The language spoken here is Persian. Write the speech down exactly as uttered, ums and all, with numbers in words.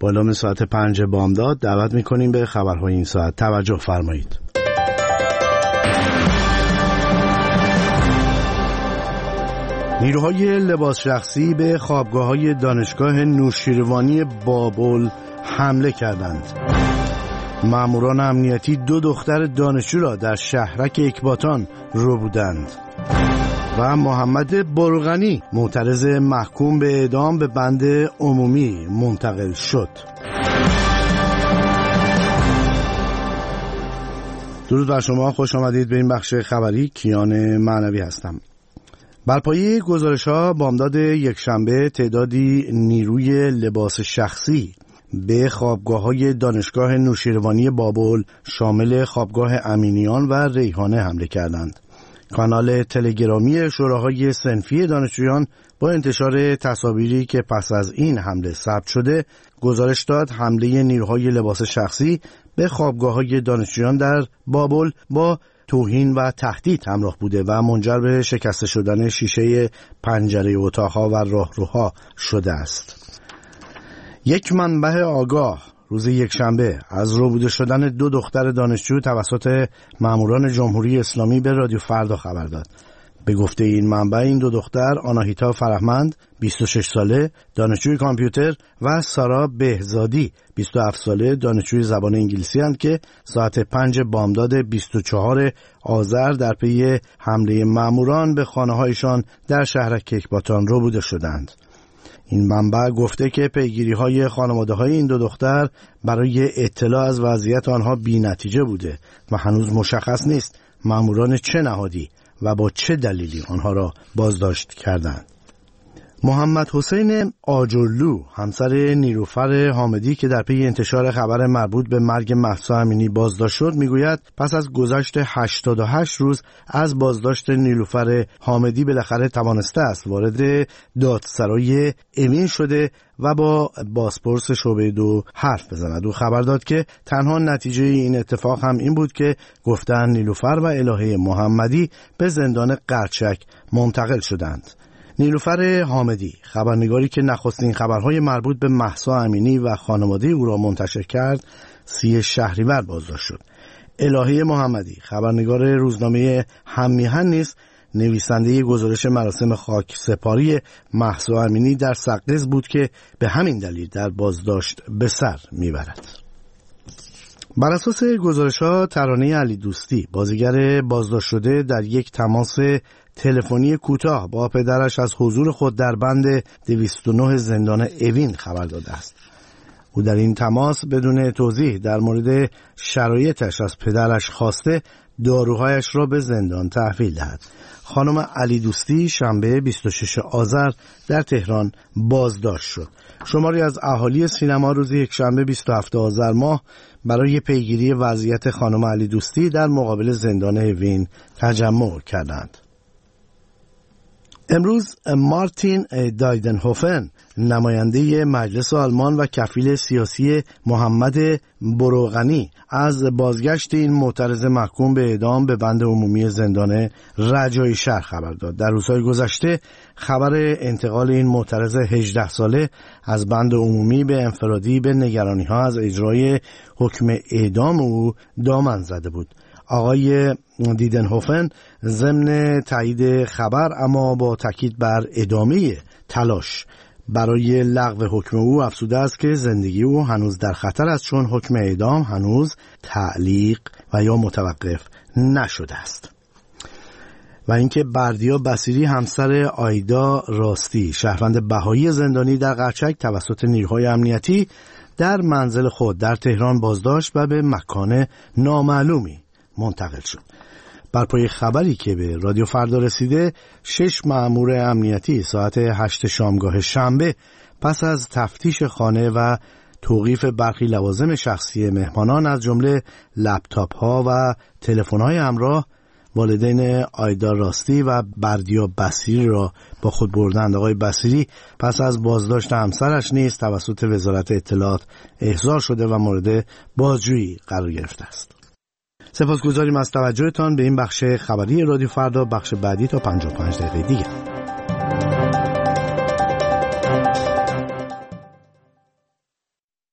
بالا ساعت پنج بامداد دعوت میکنیم به خبرهای این ساعت. توجه فرمایید. نیروهای لباس شخصی به خوابگاه‌های دانشگاه نوشیروانی بابل حمله کردند. ماموران امنیتی دو دختر دانشجو را در شهرک اکباتان ربودند. و محمد بروغنی معترض محکوم به اعدام به بند عمومی منتقل شد. درود بر شما، خوش آمدید به این بخش خبری. کیان معنوی هستم. بر پایه گزارش‌ها بامداد یکشنبه تعدادی نیروی لباس شخصی به خوابگاه‌های دانشگاه نوشیروانی بابل شامل خوابگاه امینیان و ریحانه حمله کردند. کانال تلگرامی شوراهای صنفی دانشجویان با انتشار تصاویری که پس از این حمله ثبت شده گزارش داد حمله نیروهای لباس شخصی به خوابگاه‌های دانشجویان در بابل با توهین و تهدید همراه بوده و منجر به شکسته شدن شیشه پنجره اتاق‌ها و راهروها شده است. یک منبع آگاه روز یکشنبه از ربوده شدن دو دختر دانشجو توسط ماموران جمهوری اسلامی به رادیو فردا خبر داد. به گفته این منبع این دو دختر آناهیتا فرهمند بیست و شش ساله دانشجوی کامپیوتر و سارا بهزادی بیست و هفت ساله دانشجوی زبان انگلیسی اند که ساعت پنج بامداد بیست و چهار آذر در پی حمله ماموران به خانه‌هایشان در شهر اکباتان ربوده شدند. این منبع گفته که پیگیری‌های خانواده‌های این دو دختر برای اطلاع از وضعیت آنها بی‌نتیجه بوده و هنوز مشخص نیست ماموران چه نهادی و با چه دلیلی آنها را بازداشت کردند. محمد حسین آجرلو همسر نیلوفر حامدی که در پی انتشار خبر مربوط به مرگ مهسا امینی بازداشت شد میگوید پس از گذشت هشتاد و هشت روز از بازداشت نیلوفر حامدی بالاخره توانسته است وارد دادسرای امین شده و با بازپرس شعبه دو حرف بزند. او خبر داد که تنها نتیجه این اتفاق هم این بود که گفتن نیلوفر و الهه محمدی به زندان قرچک منتقل شدند. نیلوفر حامدی خبرنگاری که نخستین خبرهای مربوط به مهسا امینی و خانواده او را منتشر کرد سی شهریور بازداشت شد. الهه محمدی خبرنگار روزنامه هممیهن نیز نویسنده گزارش مراسم خاک سپاری مهسا امینی در سقز بود که به همین دلیل در بازداشت به سر میبرد. بر اساس گزارش‌ها ترانه علی دوستی بازیگر بازداشت شده در یک تماس تلفنی کوتاه با پدرش از حضور خود در بند دویست و نه زندان اوین خبر داده است. او در این تماس بدون توضیح در مورد شرایطش از پدرش خواسته داروهایش را به زندان تحویل دهد. خانم علی دوستی شنبه بیست و شش آذر در تهران بازداشت شد. شماری از اهالی سینما روز یکشنبه بیست و هفت آذر ماه برای پیگیری وضعیت خانم علی دوستی در مقابل زندان اوین تجمع کردند. امروز مارتین دایدنهوفن نماینده مجلس آلمان و کفیل سیاسی محمد بروغنی از بازگشت این معترض محکوم به اعدام به بند عمومی زندان رجایی شهر خبر داد. در روزهای گذشته خبر انتقال این معترض هجده ساله از بند عمومی به انفرادی به نگرانی‌ها از اجرای حکم اعدام او دامن زده بود. آقای دیدنهوفن ضمن تایید خبر اما با تاکید بر ادامه تلاش برای لغو حکم او افزوده است که زندگی او هنوز در خطر است چون حکم اعدام هنوز تعلیق و یا متوقف نشده است. و اینکه بردیا بصیری همسر آیدا راستی شهروند بهایی زندانی در قرچک توسط نیروهای امنیتی در منزل خود در تهران بازداشت و به مکان نامعلومی منتقل شد. بر پای خبری که به رادیو فردا رسیده شش مأمور امنیتی ساعت هشت شامگاه شنبه پس از تفتیش خانه و توقیف برخی لوازم شخصی مهمانان از جمله لپتاپ ها و تلفن های همراه والدین آیدا راستی و بردیا بصیری را با خود بردند. آقای بصیری پس از بازداشت همسرش نیز توسط وزارت اطلاعات احضار شده و مورد بازجویی قرار گرفته است. سپاسگزاریم از توجهتان به این بخش خبری رادیو فردا. بخش بعدی تا پنجاه و پنج دقیقه دیگه.